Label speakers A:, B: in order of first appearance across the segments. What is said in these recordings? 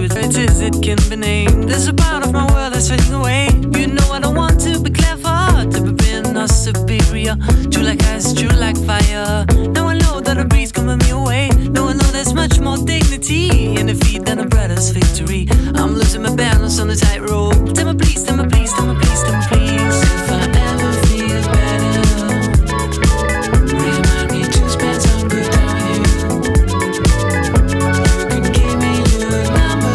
A: secrets. It is, it can be named. There's a part of my world that's fading away. You know I don't want to be clever, to be being or superior. True like ice, true like fire. Now I know that a breeze can burn me away. Now I know there's much more dignity in defeat than a brother's victory. I'm losing my balance on the tightrope. Tell me please, tell me please, tell me please, tell me please. If I ever feel better, remind me to spend some good time with you. You can give me your number.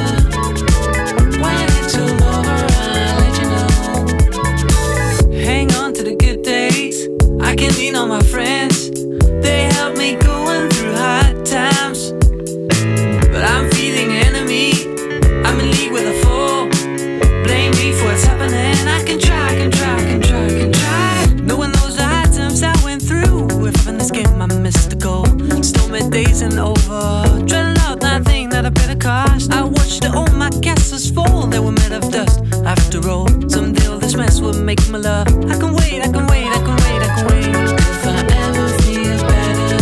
A: When it's all over, I'll let you know. Hang on to the good days. I can lean on my friends. They help me going through hard times. But I'm feeling enemy. I'm in league with a fool. Blame me for what's happening. I can try, can try, can try, can try. No one knows the hard times I went through. If in this game I missed the goal. Stormy days and over. Dreading out nothing that I paid a cost. I watched all my castles fall. They were made of dust. After all, someday all this mess will make my love. I can wait, I can wait, I can wait, I can wait. If I ever feel better,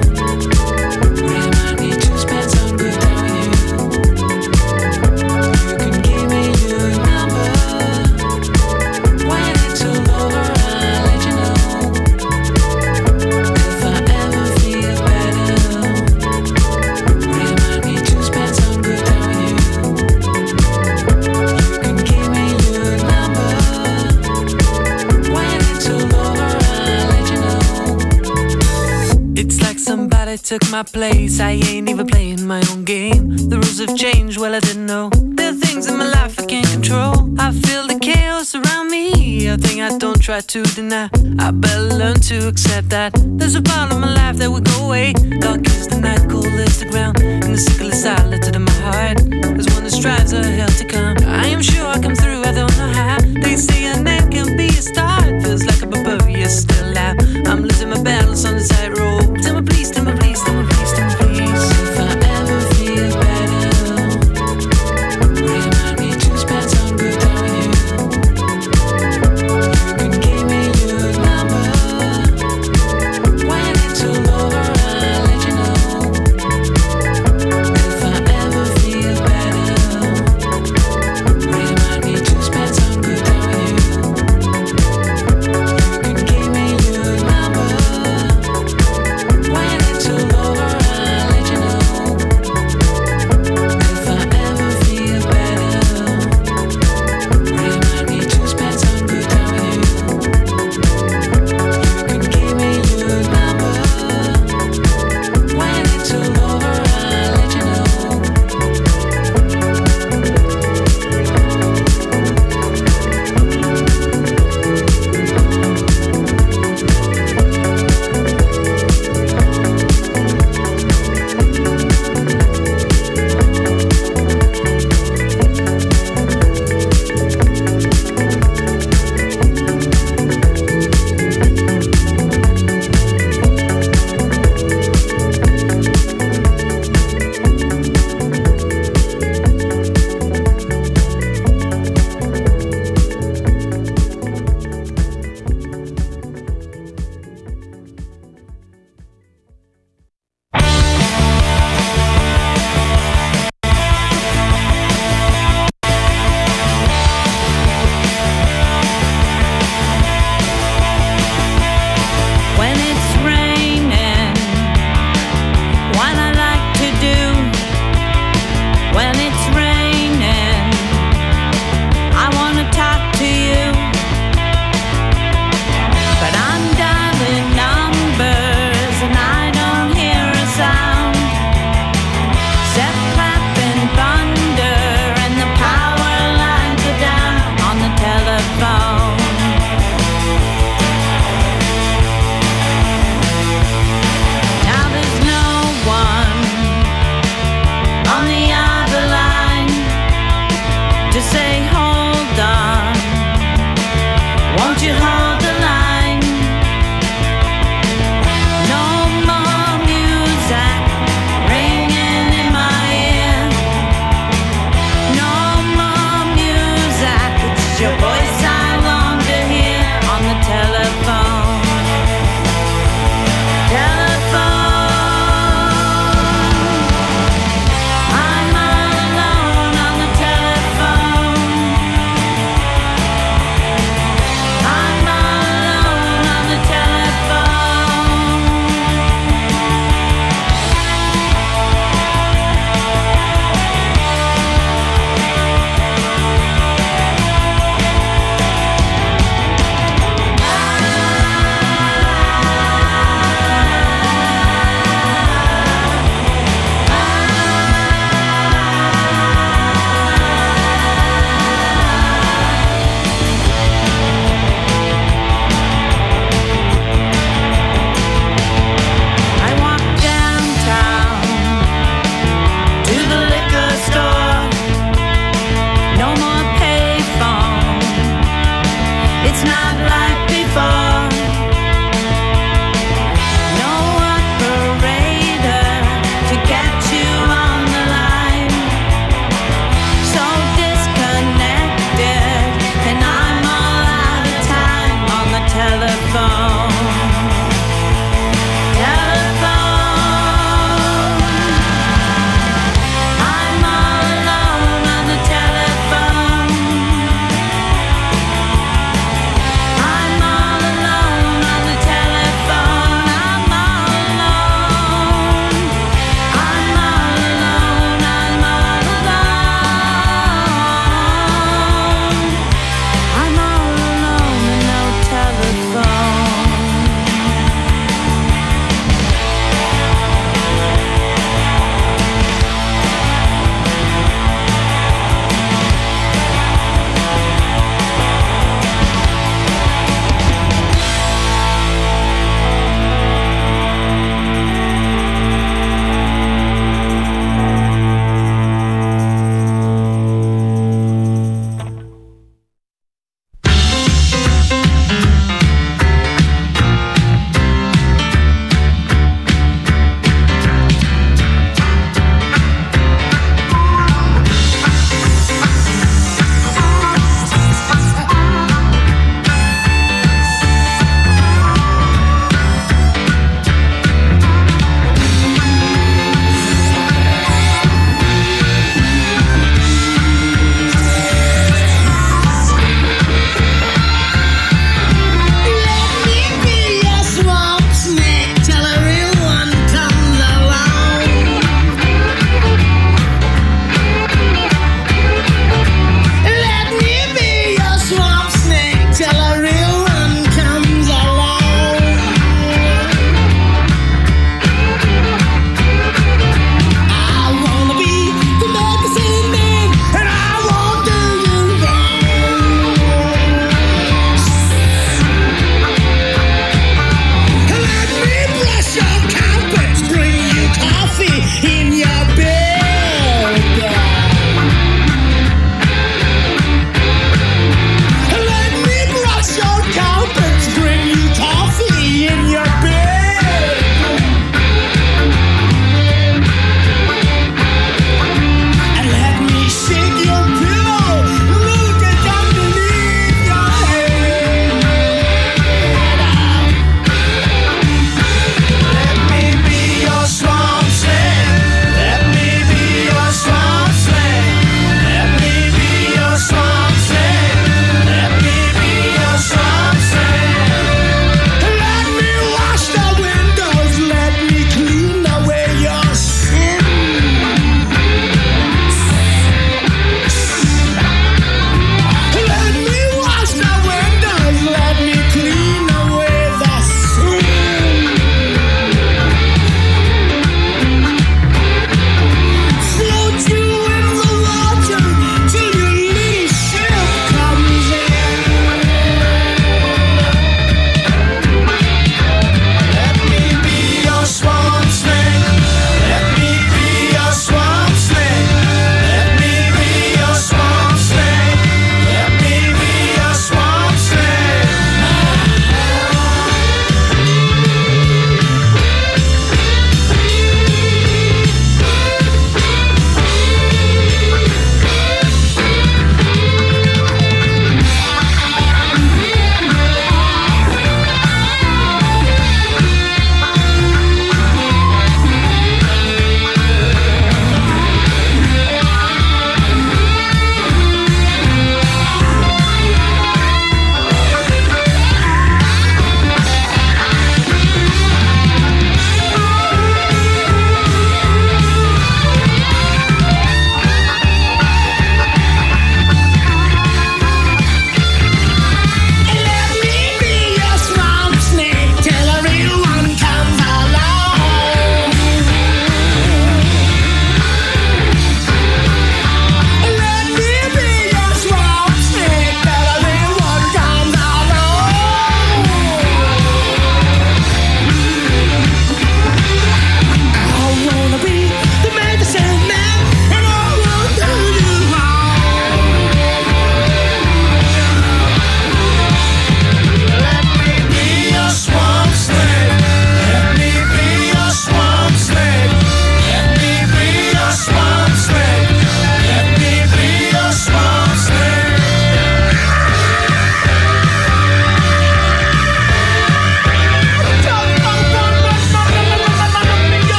A: remind me to spend some good time with you. You can give me your number. When it's all over, I'll let you know. If I ever feel better, remind me to spend some good time with you. You can give me your number. When it's all over, I'll let you know. It's like somebody took my place. I ain't even playing my own game. The rules have changed, well I didn't know. There are things in my life I can't control. I feel the chaos around me, a thing I don't try to deny. I better learn to accept that there's a part of my life that will go away. Dark is the night, cold is the ground, and the sickle is silent in my heart. There's one that strives a hell to come. I am sure I come through, I don't know how. They say an end can be a start. Feels like I'm above, you're still out. I'm losing my balance on the tightrope. Tell me please, tell me please, tell me please, tell me please. If I ever feel better, remind me to spend some good time with you. You can give me your number. When it's all over, I'll let you know. If I ever feel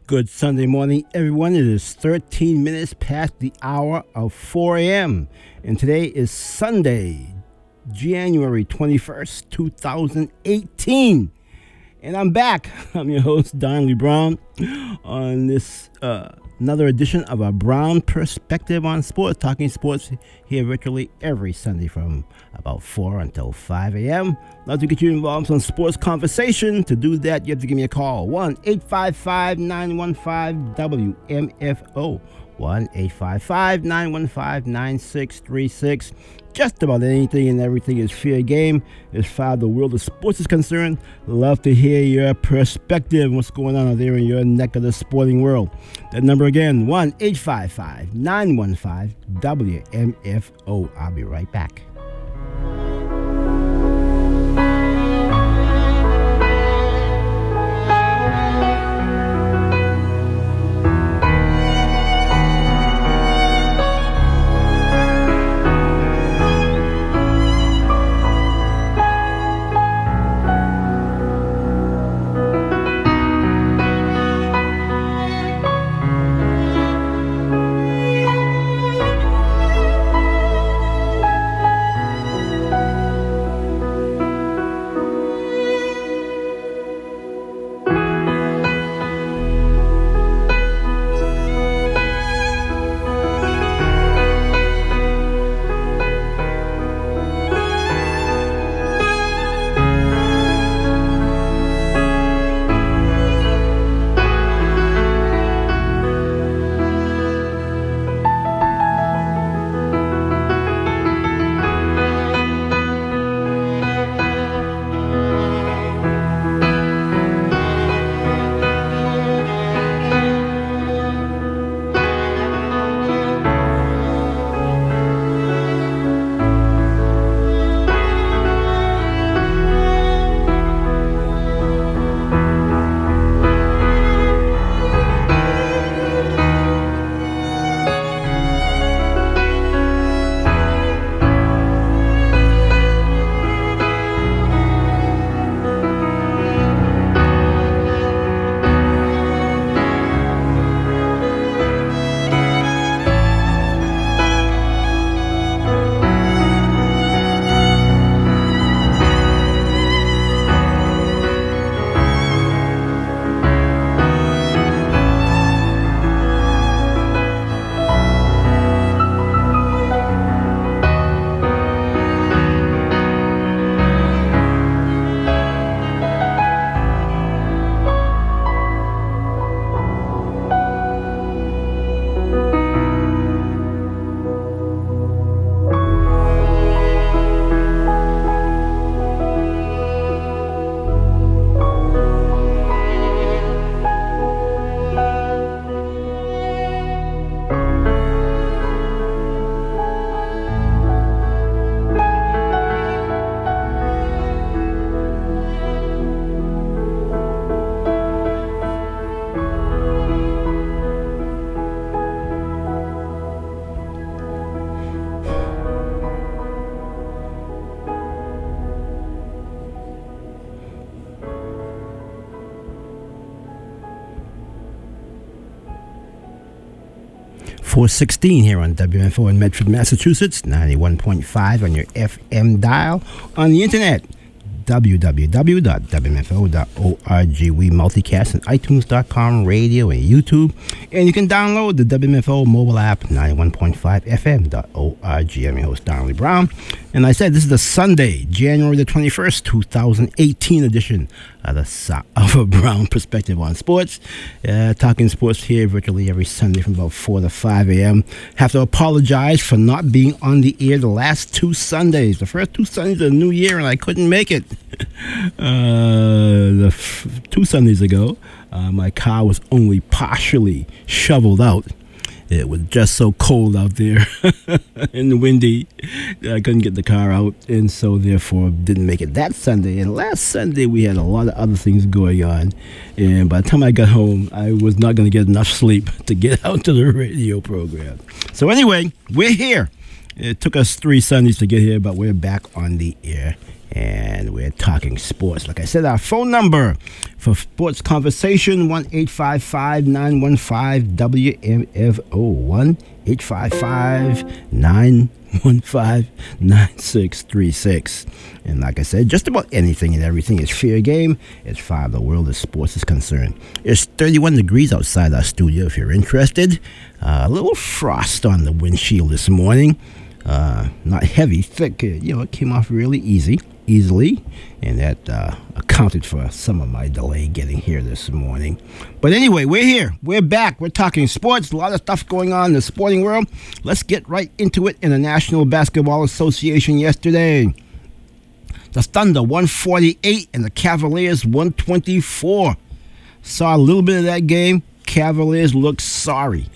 B: Good Sunday morning, everyone. It is 13 minutes past the hour of 4 a.m. And today is Sunday, January 21st, 2018. And I'm back. I'm your host, Don Lee Brown, on this another edition of a Brown Perspective on Sports, talking sports here virtually every Sunday from about 4 until 5 a.m. Love to get you involved in some sports conversation. To do that, you have to give me a call, 1-855-915-WMFO, 1-855-915-9636. Just about anything and everything is fair game as far as the world of sports is concerned. Love to hear your perspective, what's going on out there in your neck of the sporting world. That number again, 1-855-915-WMFO. I'll be right back. .416 here on WMFO in Medford, Massachusetts, 91.5 on your FM dial, on the internet, www.wmfo.org. We multicast on iTunes.com, radio, and YouTube. And you can download the WMFO mobile app, 91.5 FM.org. I'm your host, Don Lee Brown. And I said this is the Sunday, January the 21st, 2018 edition of a Brown Perspective on Sports. Talking sports here virtually every Sunday from about 4 to 5 a.m. Have to apologize for not being on the air the last two Sundays. The first two Sundays of the new year, and I couldn't make it. 2 Sundays ago, my car was only partially shoveled out. It was just so cold out there and windy that I couldn't get the car out, and so therefore didn't make it that Sunday. And last Sunday we had a lot of other things going on, and by the time I got home, I was not going to get enough sleep to get out to the radio program. So anyway, we're here. It took us 3 Sundays to get here, but we're back on the air And we're talking sports. Like I said, our phone number for sports conversation, 1-855-915-WMFO, 1-855-915-9636. And like I said, just about anything and everything is fair game as far as the world of sports is concerned. It's 31 degrees outside our studio if you're interested. A little frost on the windshield this morning. Not heavy, thick. It came off really easily, and that accounted for some of my delay getting here this morning. But anyway, we're here. We're back. We're talking sports. A lot of stuff going on in the sporting world. Let's get right into it. In the National Basketball Association yesterday, the Thunder 148 and the Cavaliers 124. Saw a little bit of that game. Cavaliers look sorry.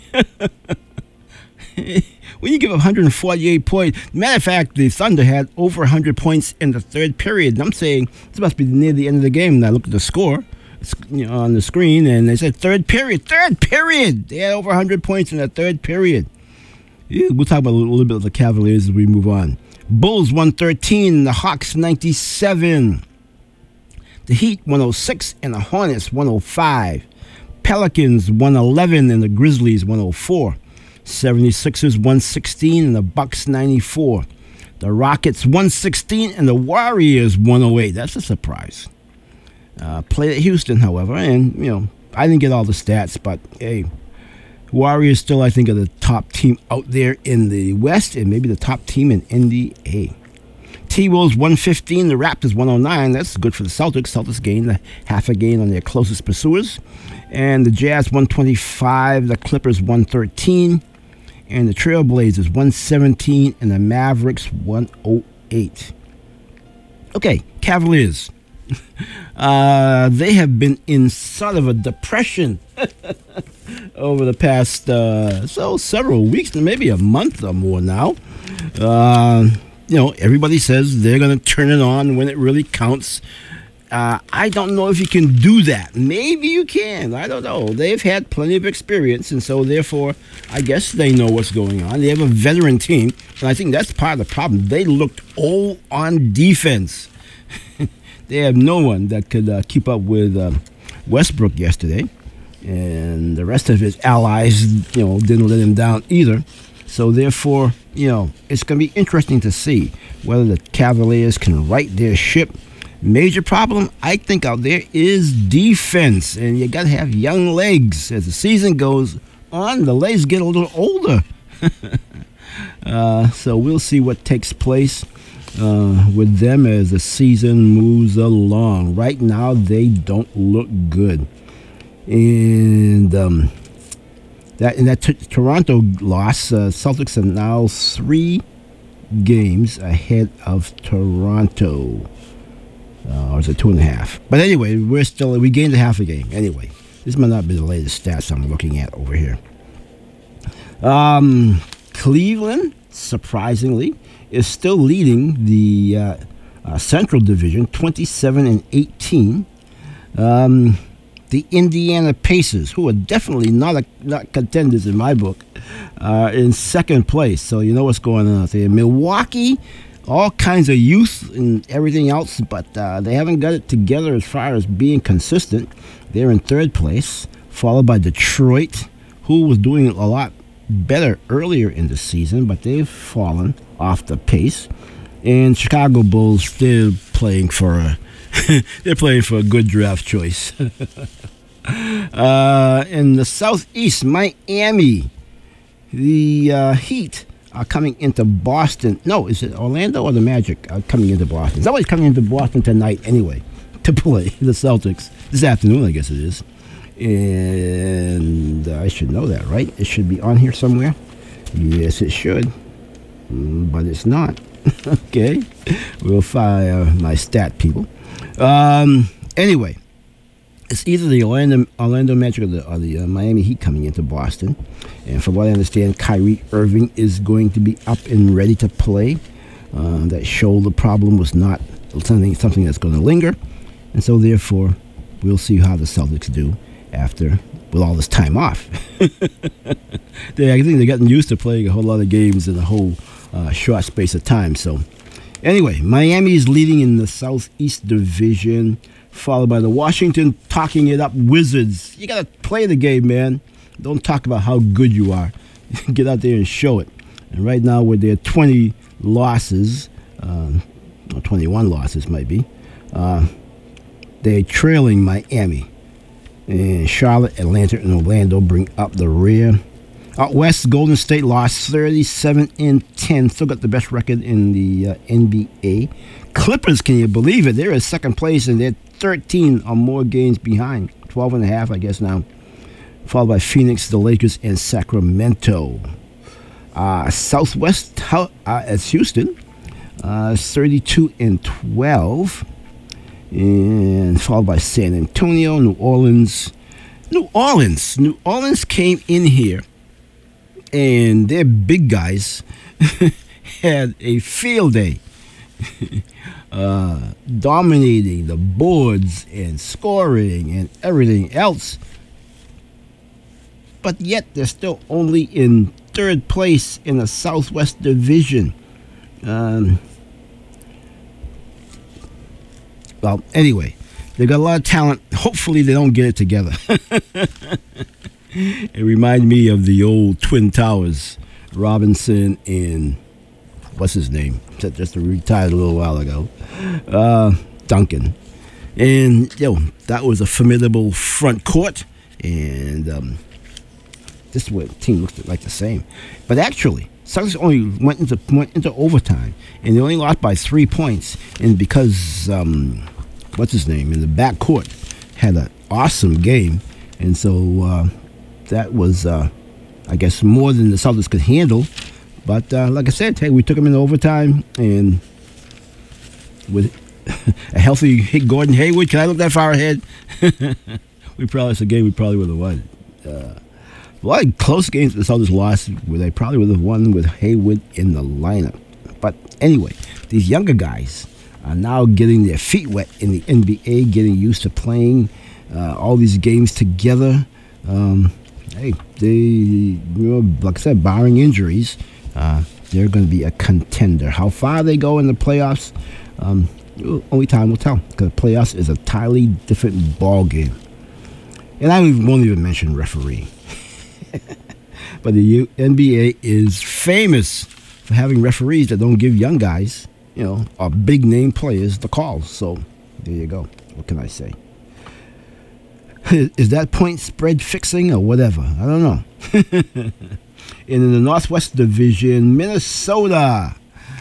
B: When you give up 148 points, matter of fact, the Thunder had over 100 points in the third period. And I'm saying this must be near the end of the game. And I look at the score on the screen, and they said third period. They had over 100 points in the third period. Yeah, we'll talk about a little bit of the Cavaliers as we move on. Bulls 113, the Hawks 97. The Heat 106 and the Hornets 105. Pelicans 111 and the Grizzlies 104. 76ers 116 and the Bucks 94. The Rockets 116 and the Warriors 108. That's a surprise. Played at Houston, however, and I didn't get all the stats, but hey, Warriors still, I think, are the top team out there in the West and maybe the top team in NBA. T-Wolves 115, the Raptors 109. That's good for the Celtics. Celtics gained half a game on their closest pursuers. And the Jazz 125, the Clippers 113. And the Trailblazers 117 and the Mavericks 108. Okay, Cavaliers. They have been in sort of a depression over the past several weeks, maybe a month or more now. Everybody says they're going to turn it on when it really counts. I don't know if you can do that. Maybe you can. I don't know. They've had plenty of experience, and so therefore, I guess they know what's going on. They have a veteran team, and I think that's part of the problem. They looked old on defense. They have no one that could keep up with Westbrook yesterday, and the rest of his allies, didn't let him down either. So therefore, it's going to be interesting to see whether the Cavaliers can right their ship. Major problem, I think, out there is defense, and you got to have young legs. As the season goes on, the legs get a little older. So we'll see what takes place with them as the season moves along. Right now, they don't look good. And that Toronto loss, Celtics are now 3 games ahead of Toronto. Or is it 2.5? But anyway, we gained a half a game. Anyway, this might not be the latest stats I'm looking at over here. Cleveland, surprisingly, is still leading the Central Division, 27-18. The Indiana Pacers, who are definitely not contenders in my book, are in second place. So you know what's going on out there. Milwaukee, all kinds of youth and everything else, but they haven't got it together as far as being consistent. They're in third place, followed by Detroit, who was doing a lot better earlier in the season, but they've fallen off the pace. And Chicago Bulls, they're playing for a good draft choice. In the Southeast, Miami, the Heat are coming into Boston. No, is it Orlando or the Magic are coming into Boston? Somebody's coming into Boston tonight anyway to play the Celtics. This afternoon, I guess it is. And I should know that, right? It should be on here somewhere. Yes, it should. But it's not. Okay. We'll fire my stat people. Anyway, it's either the Orlando Magic or the Miami Heat coming into Boston. And from what I understand, Kyrie Irving is going to be up and ready to play. That shoulder problem was not something that's going to linger. And so, therefore, we'll see how the Celtics do with all this time off. I think they're getting used to playing a whole lot of games in a whole short space of time. So Anyway, Miami is leading in the Southeast Division, followed by the Washington talking it up Wizards. You got to play the game, man. Don't talk about how good you are. Get out there and show it. And right now, with their 20 losses, or 21 losses might be, they're trailing Miami. And Charlotte, Atlanta, and Orlando bring up the rear. Out west, Golden State lost 37-10. Still got the best record in the NBA. Clippers, can you believe it? They're in second place, and they're 13 or more games behind. 12 and a half, I guess, now. Followed by Phoenix, the Lakers, and Sacramento. Southwest, it's Houston. 32-12. And followed by San Antonio, New Orleans. New Orleans came in here, and their big guys had a field day, dominating the boards and scoring and everything else. But yet they're still only in third place in the Southwest Division. Well, anyway, they got a lot of talent. Hopefully they don't get it together. It reminded me of the old Twin Towers, Robinson and, what's his name? Just retired a little while ago. Duncan. And, that was a formidable front court. And this team looked like the same. But actually, Celtics only went into overtime, and they only lost by 3 points. And because what's his name in the backcourt had an awesome game, and so that was I guess more than the Celtics could handle. But like I said, hey, we took them into overtime, and with a healthy Gordon Hayward, can I look that far ahead? That's a game we probably would have won. A lot of close games the Celtics lost where they probably would have won with Hayward in the lineup. But anyway, these younger guys are now getting their feet wet in the NBA, getting used to playing all these games together. Hey, like I said, barring injuries, they're going to be a contender. How far they go in the playoffs, only time will tell, because the playoffs is a entirely different ball game. And I won't even mention referee. But the NBA is famous for having referees that don't give young guys, or big name players, the calls. So there you go. What can I say? Is that point spread fixing or whatever? I don't know. And in the Northwest Division, Minnesota,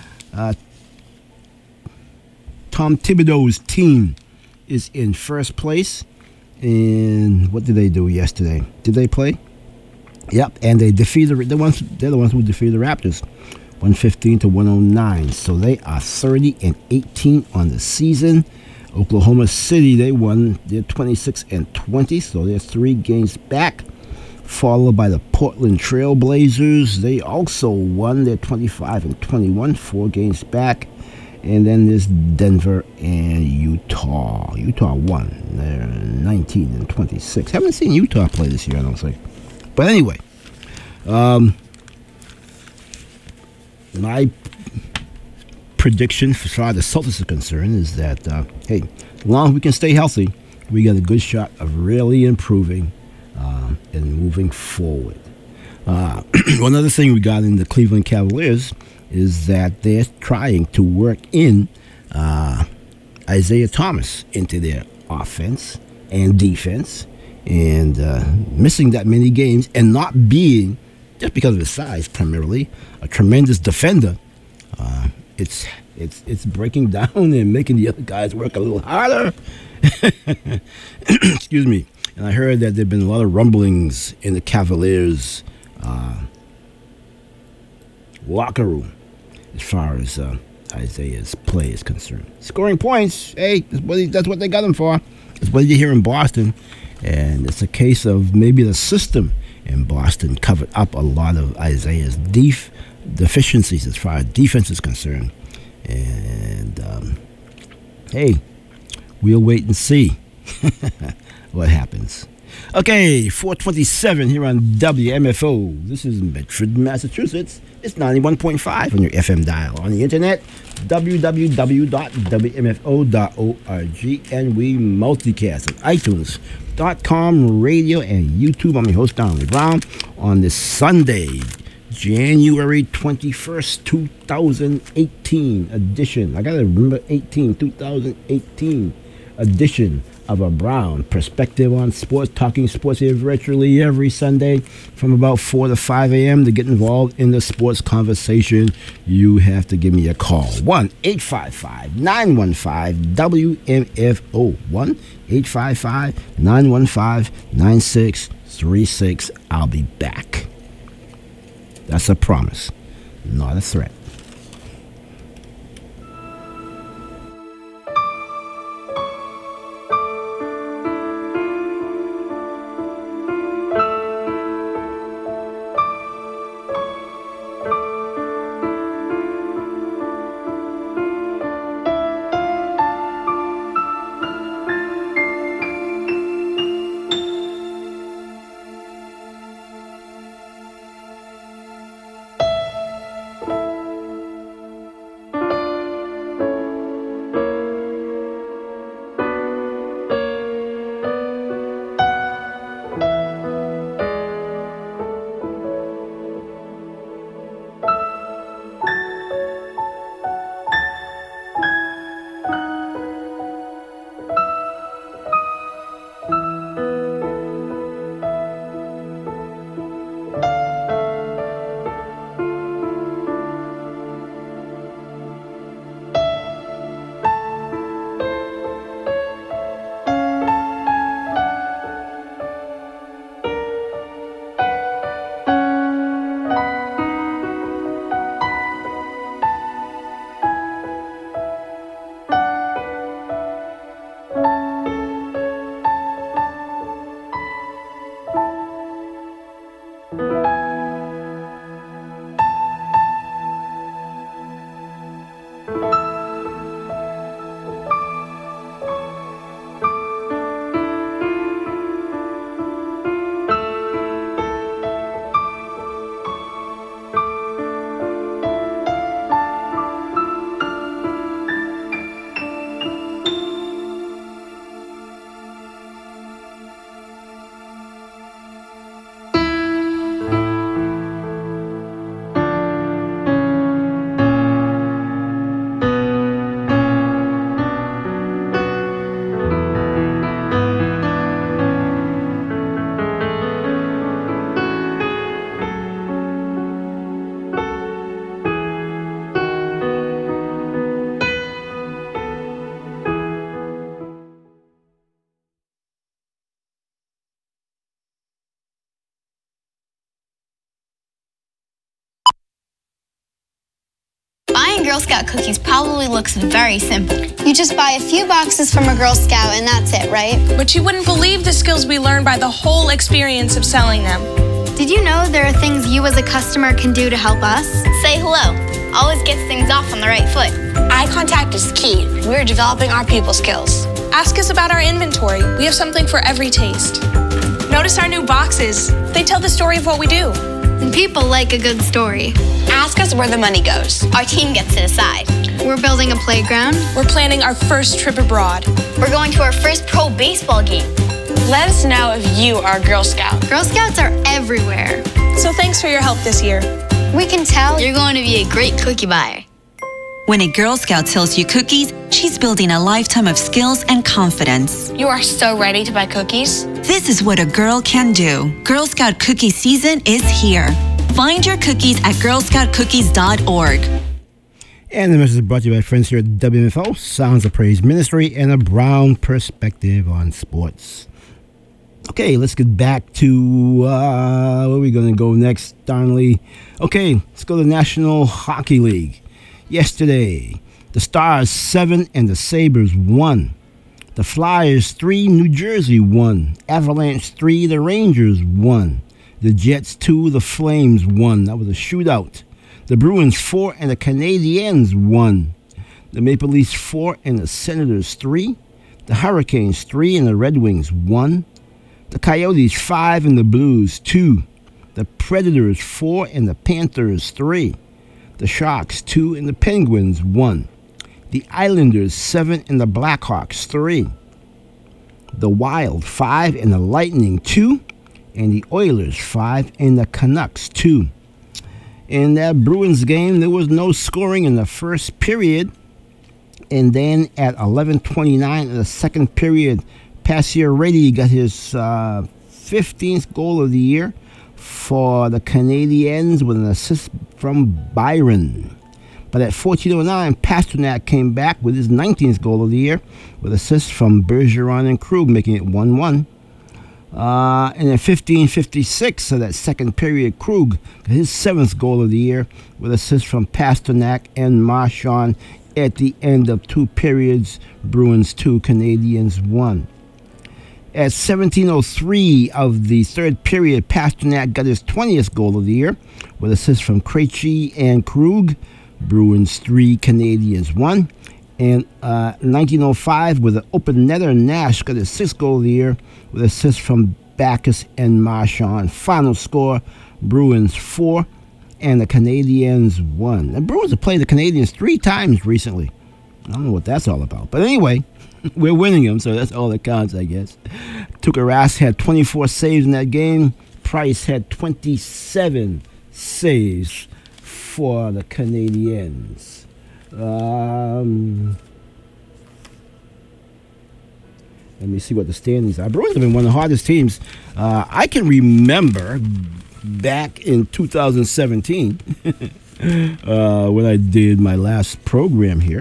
B: Tom Thibodeau's team is in first place. And what did they do yesterday? Did they play? Yep, and they defeated they're the ones who defeated the Raptors, 115-109. So they are 30-18 on the season. Oklahoma City, they won. They're 26-20, so they're 3 games back. Followed by the Portland Trail Blazers. They also won. They're 25-21, 4 games back. And then there's Denver and Utah. Utah won. They're 19-26. Haven't seen Utah play this year, I don't think. But anyway, my prediction as far as the Celtics are concerned is that, hey, as long as we can stay healthy, we got a good shot of really improving and moving forward. One other thing we got in the Cleveland Cavaliers is that they're trying to work in Isaiah Thomas into their offense and defense. And missing that many games and not being, just because of his size primarily, a tremendous defender, it's breaking down and making the other guys work a little harder. Excuse me. And I heard that there have been a lot of rumblings in the Cavaliers locker room as far as Isaiah's play is concerned. Scoring points, hey, that's what they got him for. That's what you hear in Boston. And it's a case of maybe the system in Boston covered up a lot of Isaiah's deficiencies as far as defense is concerned. And, hey, we'll wait and see what happens. Okay, 427 here on WMFO. This is Medford, Massachusetts. It's 91.5 on your FM dial. On the internet, www.wmfo.org. And we multicast on iTunes.com, radio, and YouTube. I'm your host, Donald Brown, on this Sunday, January 21st, 2018 edition. I got to remember 2018 edition of a Brown Perspective on Sports, talking sports here virtually every Sunday from about 4 to 5 a.m. To get involved in the sports conversation, you have to give me a call. 1-855-915-WMFO. 1-855-915-9636. I'll be back. That's a promise, not a threat.
C: Girl Scout cookies probably looks very simple. You just buy a few boxes from a Girl Scout and that's it, right?
D: But you wouldn't believe the skills we learned by the whole experience of selling them.
C: Did you know there are things you as a customer can do to help us? Say hello. Always gets things off on the right foot.
E: Eye contact is key. We're developing our people skills.
D: Ask us about our inventory. We have something for every taste. Notice our new boxes. They tell the story of what we do.
C: And people like a good story.
E: Ask us where the money goes.
C: Our team gets to decide. We're building a playground.
D: We're planning our first trip abroad.
C: We're going to our first pro baseball game.
E: Let us know if you are a Girl Scout.
C: Girl Scouts are everywhere.
D: So thanks for your help this year.
C: We can tell you're going to be a great cookie buyer.
F: When a Girl Scout sells you cookies, she's building a lifetime of skills and confidence.
E: You are so ready to buy cookies.
F: This is what a girl can do. Girl Scout cookie season is here. Find your cookies at girlscoutcookies.org.
B: And the message is brought to you by friends here at WMFO, Sounds of Praise Ministry, and a Brown Perspective on Sports. Okay, let's get back to where are we going to go next, Darnley? Okay, let's go to the National Hockey League. Yesterday, the Stars 7 and the Sabres 1. The Flyers 3, New Jersey 1. Avalanche 3, the Rangers 1. The Jets 2, the Flames 1. That was a shootout. The Bruins 4 and the Canadiens 1. The Maple Leafs 4 and the Senators 3. The Hurricanes 3 and the Red Wings 1. The Coyotes 5 and the Blues 2. The Predators 4 and the Panthers 3. The Sharks 2 and the Penguins 1. The Islanders 7 and the Blackhawks 3. The Wild 5 and the Lightning 2. And the Oilers 5 and the Canucks 2. In that Bruins game, there was no scoring in the first period. And then at 11:29 in the second period, Pacioretty got his 15th goal of the year for the Canadiens with an assist from Byron. But at 14:09, Pastrnak came back with his 19th goal of the year with assists from Bergeron and Krug, making it 1-1. And at 15:56 of that second period, Krug got his 7th goal of the year with assists from Pastrnak and Marchand at the end of 2 periods. Bruins 2, Canadiens 1. At 17:03 of the third period, Pastrnak got his 20th goal of the year with assists from Krejci and Krug. Bruins 3, Canadiens 1. And 19:05 with an open netter, Nash got his 6th goal of the year with assists from Backes and Marchand. Final score, Bruins 4 and the Canadiens 1. The Bruins have played the Canadiens 3 times recently. I don't know what that's all about. But anyway, we're winning them, so that's all that counts, I guess. Tuukka Rask had 24 saves in that game. Price had 27 saves for the Canadiens. Let me see what the standings are. Bruins have been one of the hardest teams. I can remember back in 2017 when I did my last program here.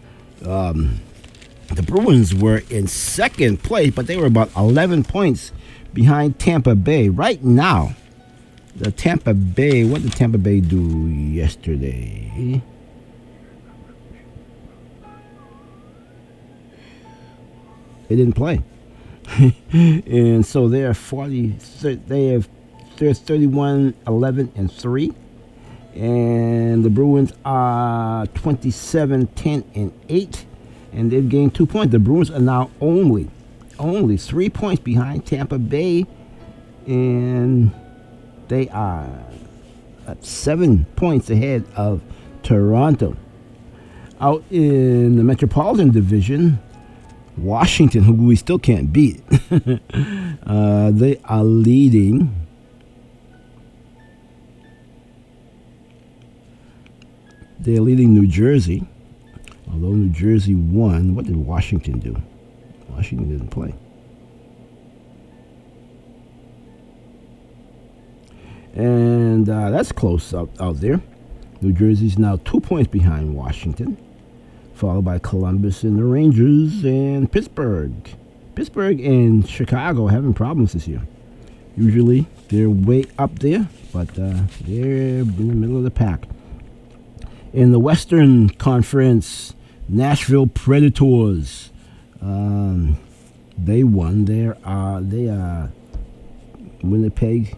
B: The Bruins were in second place, but they were about 11 points behind Tampa Bay. Right now, the Tampa Bay, what did Tampa Bay do yesterday? They didn't play. And so they're 31, 11, and 3. And the Bruins are 27, 10, and 8. And they've gained 2 points. The Bruins are now only 3 points behind Tampa Bay. And they are 7 points ahead of Toronto. Out in the Metropolitan Division, Washington, who we still can't beat, they are leading. They're leading New Jersey. Although New Jersey won, what did Washington do? Washington didn't play. And that's close out there. New Jersey's now 2 points behind Washington, followed by Columbus and the Rangers and Pittsburgh. Pittsburgh and Chicago having problems this year. Usually they're way up there, but they're in the middle of the pack. In the Western Conference, Nashville Predators, they won. They are Winnipeg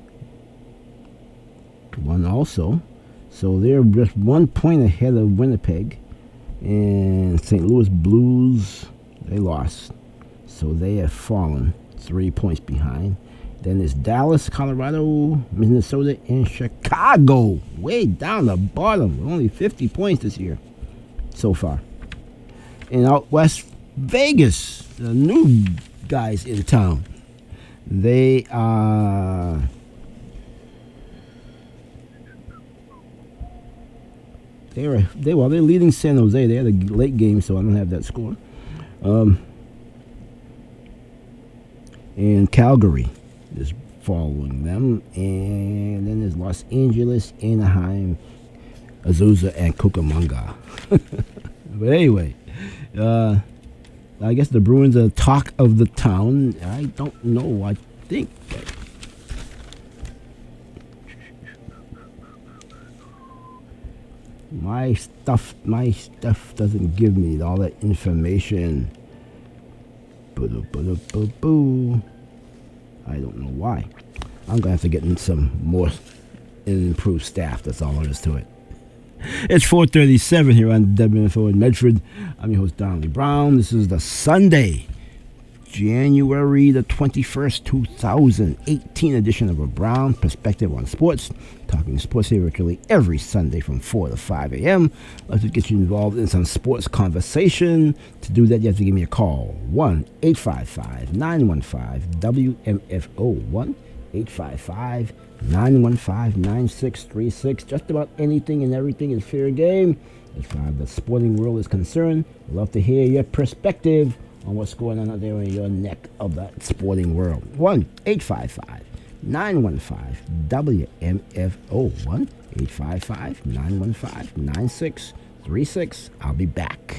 B: won also, so they're just 1 point ahead of Winnipeg. And St. Louis Blues, they lost, so they have fallen 3 points behind. Then there's Dallas, Colorado, Minnesota, and Chicago, way down the bottom, only 50 points this year so far. And out west, Vegas, the new guys in town, they are they're leading San Jose. They had a late game, so I don't have that score. And Calgary is following them, and then there's Los Angeles, Anaheim, Azusa, and Cucamonga. But anyway, I guess the Bruins are the talk of the town. I don't know. I think my stuff doesn't give me all that information. Boo. I don't know why. I'm gonna have to get in some more and improved staff. That's all there is to it. It's 4:37 here on WMFO in Medford. I'm your host, Donnelly Brown. This is the Sunday January the 21st, 2018 edition of A Brown Perspective on Sports. Talking sports here virtually every Sunday from 4 to 5 a.m. I'd like to get you involved in some sports conversation. To do that, you have to give me a call. 1-855-915-WMFO. 1-855-915-9636. Just about anything and everything is fair game as far as the sporting world is concerned. I'd love to hear your perspective on what's going on out there in your neck of that sporting world. 1-855-915-WMFO. 1-855-915-9636. I'll be back.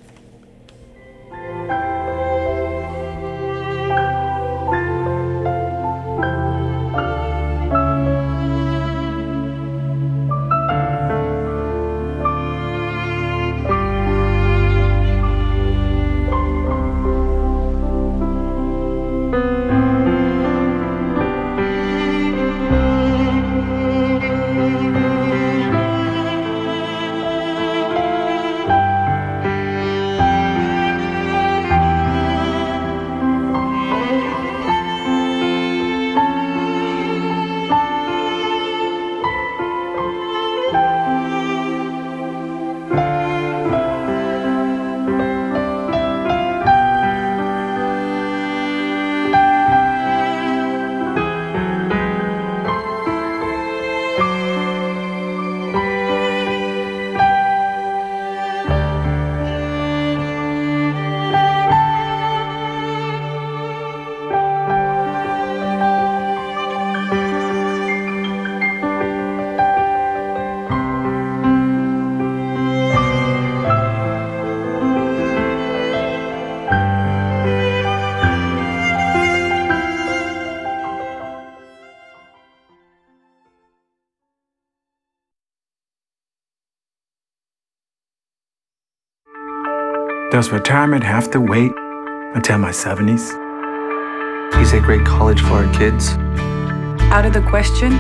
G: Does retirement have to wait until my 70s?
H: Is a great college for our kids?
I: Out of the question?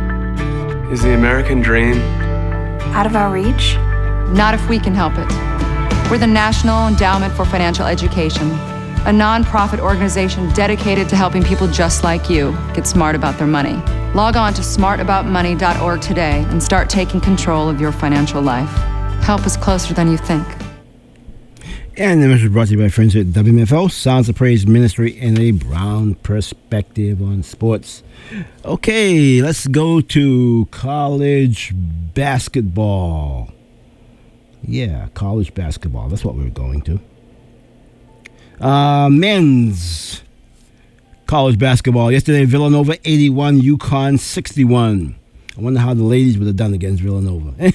H: Is the American dream
I: out of our reach?
J: Not if we can help it. We're the National Endowment for Financial Education, a non-profit organization dedicated to helping people just like you get smart about their money. Log on to smartaboutmoney.org today and start taking control of your financial life. Help is closer than you think.
B: And the message is brought to you by friends at WMFO, Sounds of Praise Ministry, and A Brown Perspective on Sports. Okay, let's go to college basketball. Yeah, college basketball. That's what we're going to. Men's college basketball. Yesterday, Villanova 81, UConn 61. I wonder how the ladies would have done against Villanova.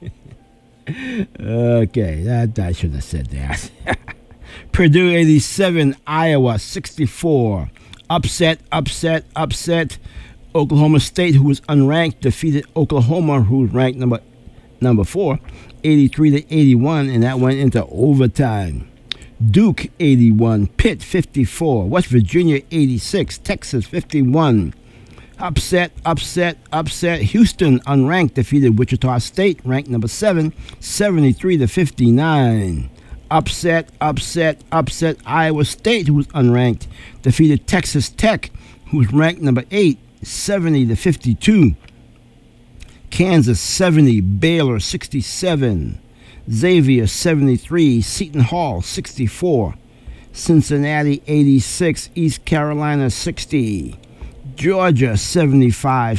B: Okay, that I shouldn't have said that. Purdue 87, Iowa 64. Upset. Oklahoma State, who was unranked, defeated Oklahoma, who was ranked number 4, 83-81, and that went into overtime. Duke 81, Pitt 54, West Virginia 86, Texas 51. Upset. Houston, unranked, defeated Wichita State, ranked number 7, 73-59. Upset. Iowa State, who was unranked, defeated Texas Tech, who was ranked number 8, 70-52. Kansas 70, Baylor 67. Xavier 73, Seton Hall 64. Cincinnati 86, East Carolina 60. Georgia 75,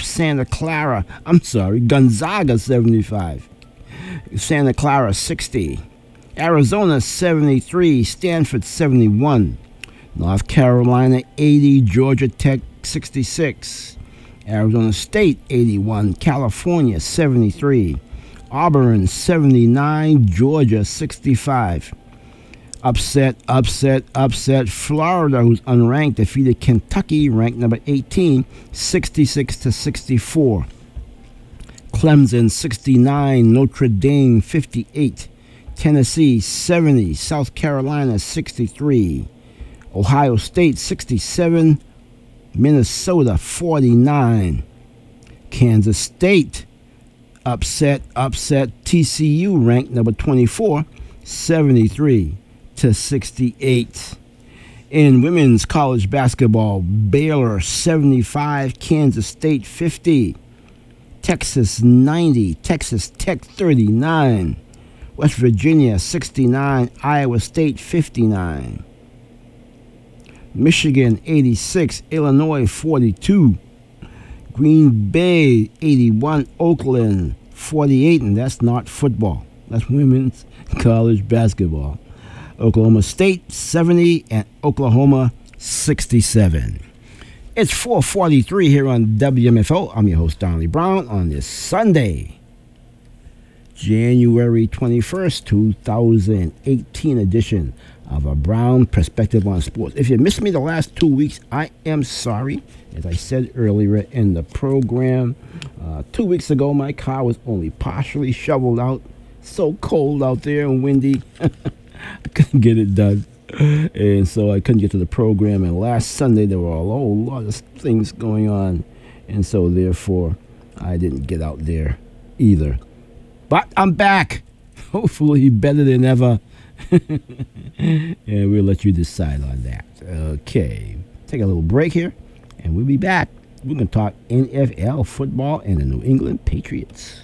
B: Gonzaga 75, Santa Clara 60, Arizona 73, Stanford 71, North Carolina 80, Georgia Tech 66, Arizona State 81, California 73, Auburn 79, Georgia 65. Upset. Florida, who's unranked, defeated Kentucky, ranked number 18, 66-64. Clemson 69, Notre Dame 58. Tennessee 70, South Carolina 63. Ohio State 67, Minnesota 49. Kansas State upset TCU, ranked number 24, 73-68. In women's college basketball, Baylor 75, Kansas State 50, Texas 90, Texas Tech 39, West Virginia 69, Iowa State 59, Michigan 86, Illinois 42, Green Bay 81, Oakland 48, and that's not football. That's women's college basketball. Oklahoma State 70 and Oklahoma 67. It's 4:43 here on WMFO. I'm your host, Donnie Brown, on this Sunday, January 21st, 2018 edition of a Brown Perspective on Sports. If you missed me the last 2 weeks, I am sorry. As I said earlier in the program, 2 weeks ago, my car was only partially shoveled out. So cold out there and windy. I couldn't get it done. And so I couldn't get to the program. And last Sunday, there were a whole lot of things going on. And so, therefore, I didn't get out there either. But I'm back. Hopefully better than ever. And we'll let you decide on that. Okay. Take a little break here. And we'll be back. We're going to talk NFL football and the New England Patriots.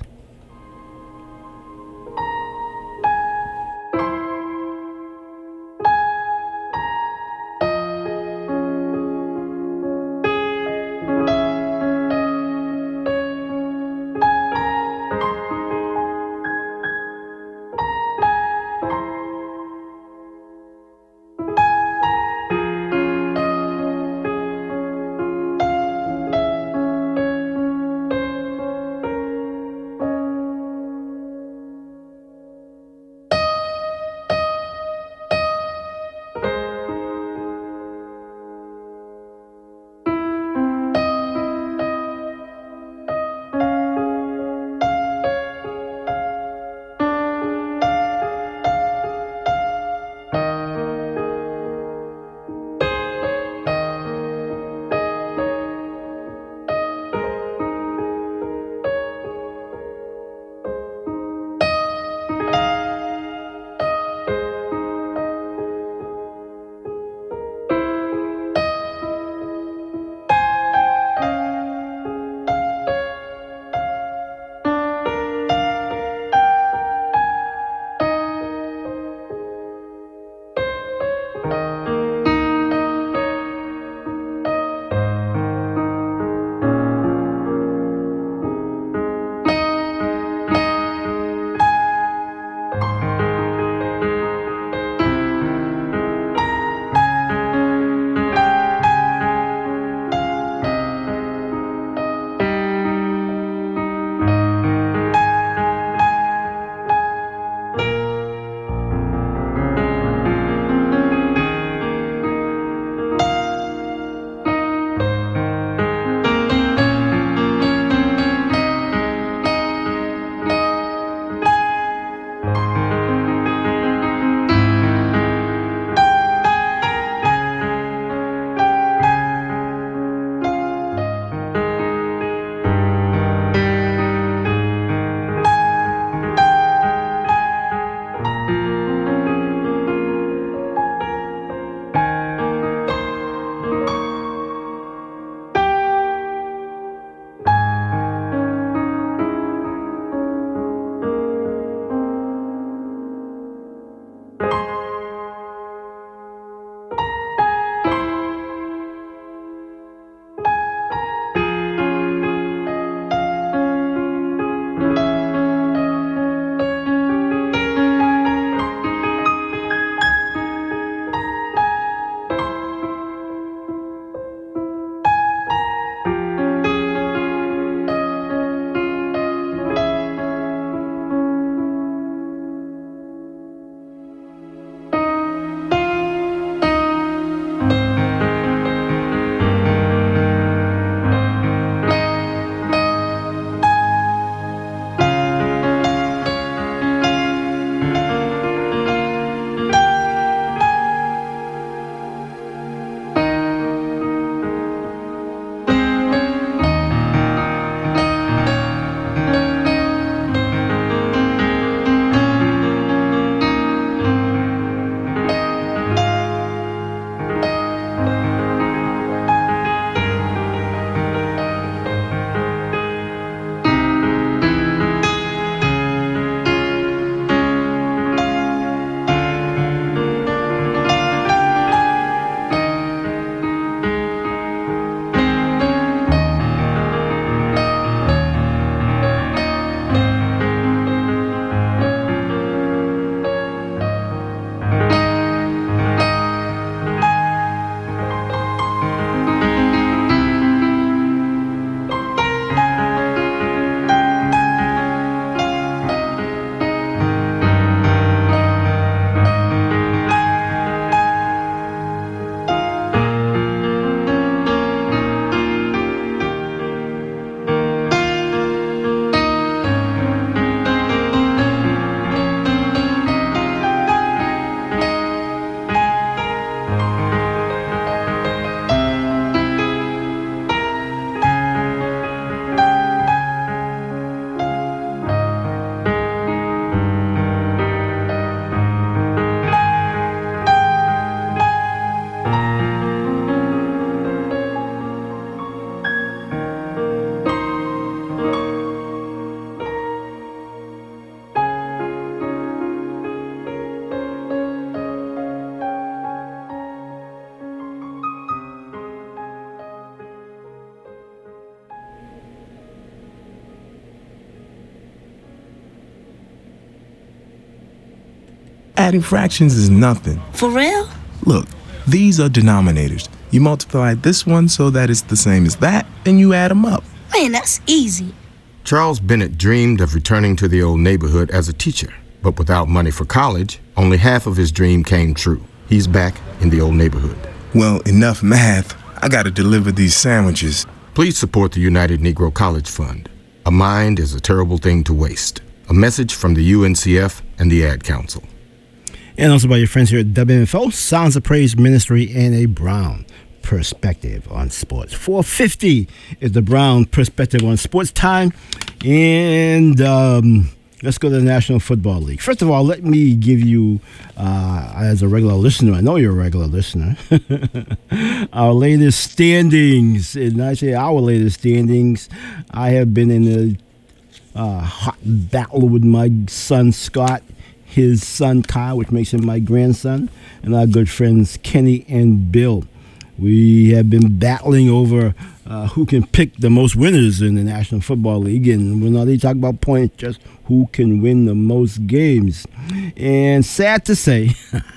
K: Adding fractions is nothing.
E: For real?
K: Look, these are denominators. You multiply this one so that it's the same as that, and you add them up.
E: Man, that's easy.
L: Charles Bennett dreamed of returning to the old neighborhood as a teacher, but without money for college, only half of his dream came true. He's back in the old neighborhood.
K: Well, enough math. I gotta deliver these sandwiches.
L: Please support the United Negro College Fund. A mind is a terrible thing to waste. A message from the UNCF and the Ad Council.
B: And also by your friends here at WMFO, Sounds of Praise Ministry, and a Brown Perspective on Sports. 4:50 is the Brown Perspective on Sports time. And let's go to the National Football League. First of all, let me give you, as a regular listener, I know you're a regular listener, our latest standings. And I say our latest standings. I have been in a hot battle with my son, Scott, his son, Kyle, which makes him my grandson, and our good friends, Kenny and Bill. We have been battling over who can pick the most winners in the National Football League. And we're not even talking about points, just who can win the most games. And sad to say,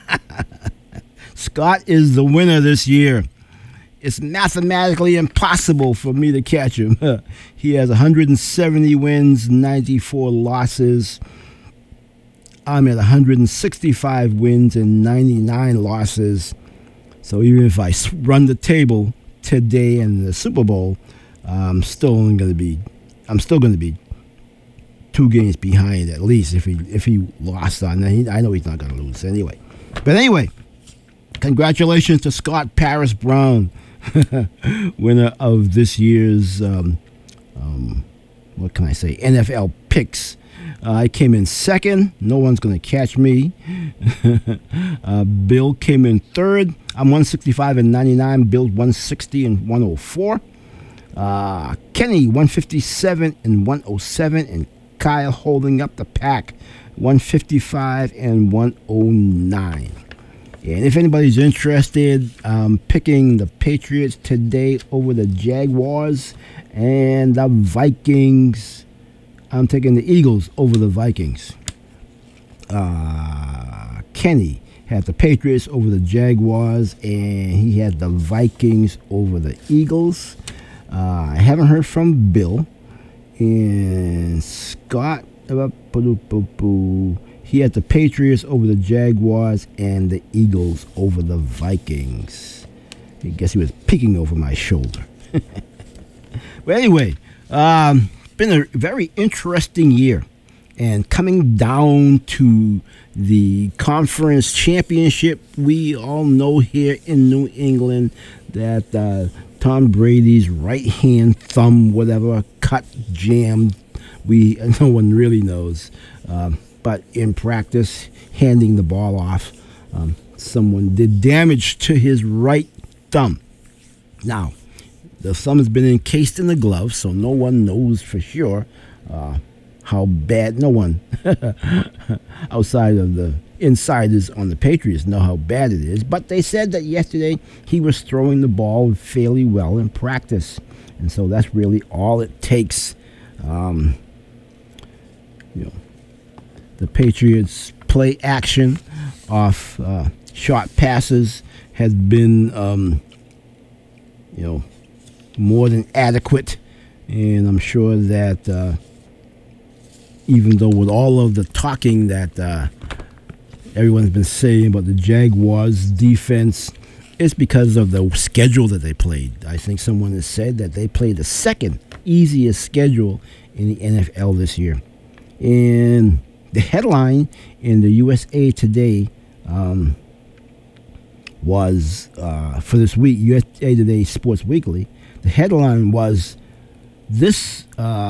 B: Scott is the winner this year. It's mathematically impossible for me to catch him. He has 170 wins, 94 losses. I'm at 165 wins and 99 losses. So even if I run the table today in the Super Bowl, I'm still going to be 2 games behind at least if he lost on that. I know he's not going to lose anyway. But anyway, congratulations to Scott Paris Brown, winner of this year's what can I say, NFL picks. I came in second. No one's going to catch me. Bill came in third. I'm 165 and 99. Bill's 160 and 104. Kenny 157 and 107, and Kyle holding up the pack 155 and 109. And if anybody's interested, picking the Patriots today over the Jaguars and the Vikings. I'm taking the Eagles over the Vikings. Kenny had the Patriots over the Jaguars, and he had the Vikings over the Eagles. I haven't heard from Bill. And Scott, he had the Patriots over the Jaguars and the Eagles over the Vikings. I guess he was peeking over my shoulder. But anyway, been a very interesting year, and coming down to the conference championship, we all know here in New England that Tom Brady's right hand thumb, whatever, cut, jammed. No one really knows, but in practice, handing the ball off, someone did damage to his right thumb. Now, the thumb has been encased in the glove, so no one knows for sure how bad. No one outside of the insiders on the Patriots know how bad it is. But they said that yesterday he was throwing the ball fairly well in practice, and so that's really all it takes. The Patriots' play action off short passes has been, more than adequate, and I'm sure that even though with all of the talking that everyone's been saying about the Jaguars' defense, it's because of the schedule that they played. I think someone has said that they played the second easiest schedule in the NFL this year. And the headline in the USA Today was, for this week, USA Today Sports Weekly, the headline was, is this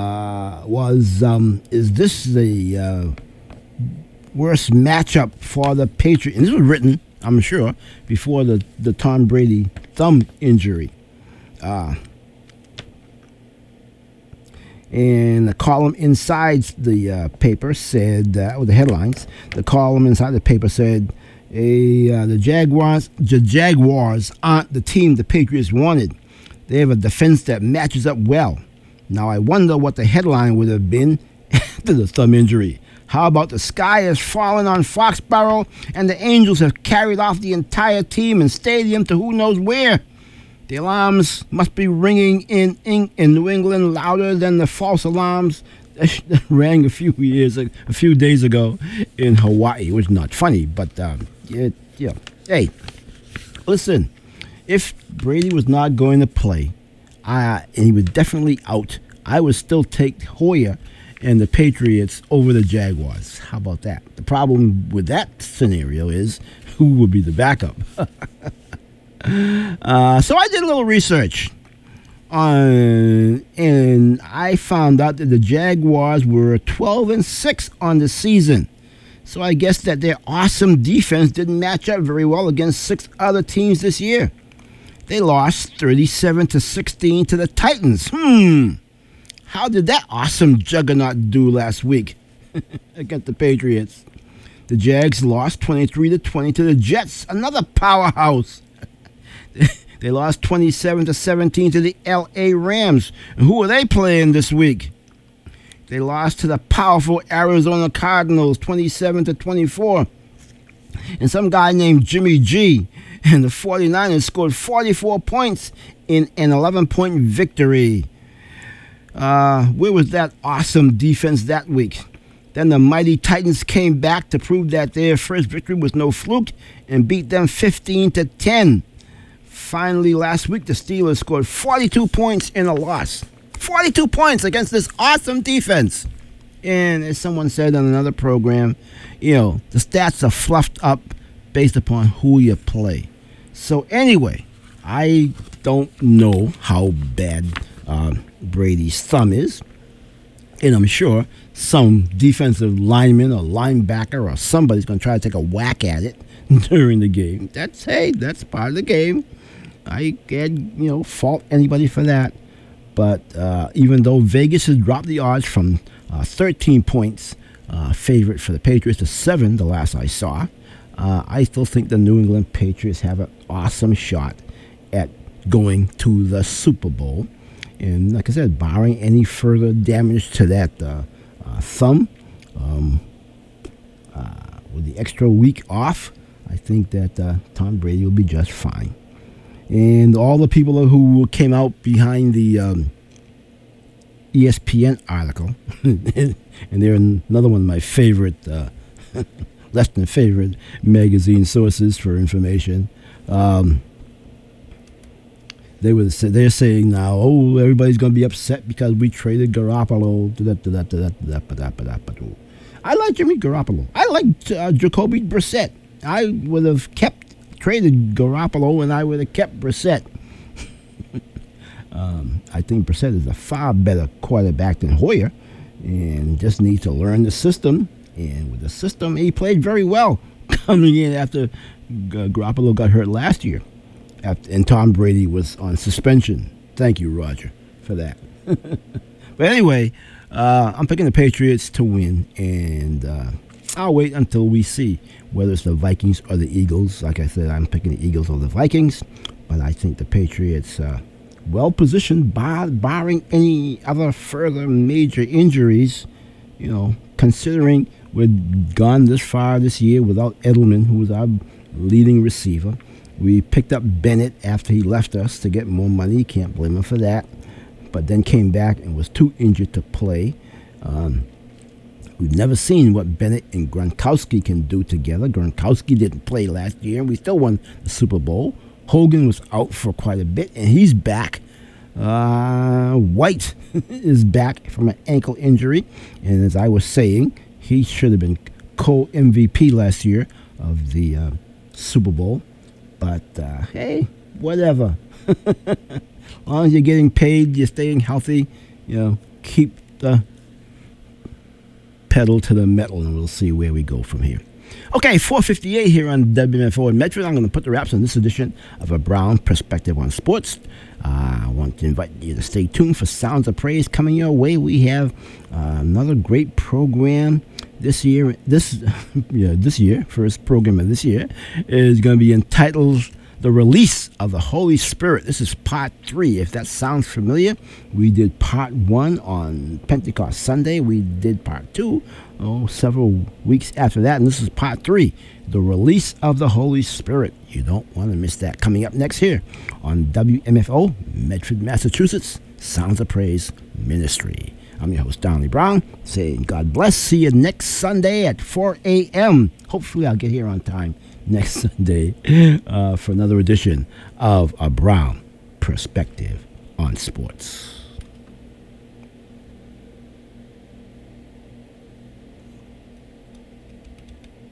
B: the worst matchup for the Patriots? And this was written, I'm sure, before the Tom Brady thumb injury. And the column inside the paper said, with the headlines, the column inside the paper said, the Jaguars aren't the team the Patriots wanted. They have a defense that matches up well. Now I wonder what the headline would have been after the thumb injury. How about the sky has fallen on Foxborough and the Angels have carried off the entire team and stadium to who knows where? The alarms must be ringing in New England louder than the false alarms that rang a few days ago in Hawaii. It was not funny, but hey, listen, if Brady was not going to play, and he was definitely out, I would still take Hoyer and the Patriots over the Jaguars. How about that? The problem with that scenario is who would be the backup. So I did a little research and I found out that the Jaguars were 12-6 on the season. So I guess that their awesome defense didn't match up very well against 6 other teams this year. They lost 37-16 to the Titans. How did that awesome juggernaut do last week against the Patriots? The Jags lost 23-20 to the Jets, another powerhouse. They lost 27-17 to the L.A. Rams. And who are they playing this week? They lost to the powerful Arizona Cardinals 27-24. And some guy named Jimmy G and the 49ers scored 44 points in an 11-point victory. Where was that awesome defense that week? Then the mighty Titans came back to prove that their first victory was no fluke and beat them 15-10. Finally, last week, the Steelers scored 42 points in a loss. 42 points against this awesome defense. And as someone said on another program, the stats are fluffed up based upon who you play. So anyway, I don't know how bad Brady's thumb is. And I'm sure some defensive lineman or linebacker or somebody's going to try to take a whack at it during the game. That's part of the game. I can't, fault anybody for that. But even though Vegas has dropped the odds from 13 points favorite for the Patriots to 7 the last I saw, I still think the New England Patriots have an awesome shot at going to the Super Bowl. And like I said, barring any further damage to that thumb, with the extra week off, I think that Tom Brady will be just fine. And all the people who came out behind the ESPN article, and they're another one of my favorite, less than favorite magazine sources for information. They're saying now, everybody's going to be upset because we traded Garoppolo. I like Jimmy Garoppolo. I like Jacoby Brissett. I would have traded Garoppolo and I would have kept Brissett. I think Brissett is a far better quarterback than Hoyer and just needs to learn the system. And with the system, he played very well coming in after Garoppolo got hurt last year. And Tom Brady was on suspension. Thank you, Roger, for that. But anyway, I'm picking the Patriots to win, and I'll wait until we see whether it's the Vikings or the Eagles. Like I said, I'm picking the Eagles or the Vikings, but I think the Patriots well-positioned, barring any other further major injuries, considering we've gone this far this year without Edelman, who was our leading receiver. We picked up Bennett after he left us to get more money. Can't blame him for that. But then came back and was too injured to play. We've never seen what Bennett and Gronkowski can do together. Gronkowski didn't play last year, and we still won the Super Bowl. Hogan was out for quite a bit, and he's back. White is back from an ankle injury. And as I was saying, he should have been co-MVP last year of the Super Bowl. But, hey, whatever. As long as you're getting paid, you're staying healthy, keep the pedal to the metal, and we'll see where we go from here. Okay, 4:58 here on WMFO in Medford. I'm going to put the wraps on this edition of A Brown Perspective on Sports. I want to invite you to stay tuned for Sounds of Praise coming your way. We have another great program this year. This year, first program of this year, is going to be entitled The Release of the Holy Spirit. This is part 3. If that sounds familiar, we did part 1 on Pentecost Sunday. We did part 2 several weeks after that, and this is part 3. The Release of the Holy Spirit. You don't want to miss that. Coming up next here on WMFO, Medford, Massachusetts, Sounds of Praise Ministry. I'm your host, Donley Brown, saying God bless. See you next Sunday at 4 a.m. Hopefully I'll get here on time next Sunday for another edition of A Brown Perspective on Sports.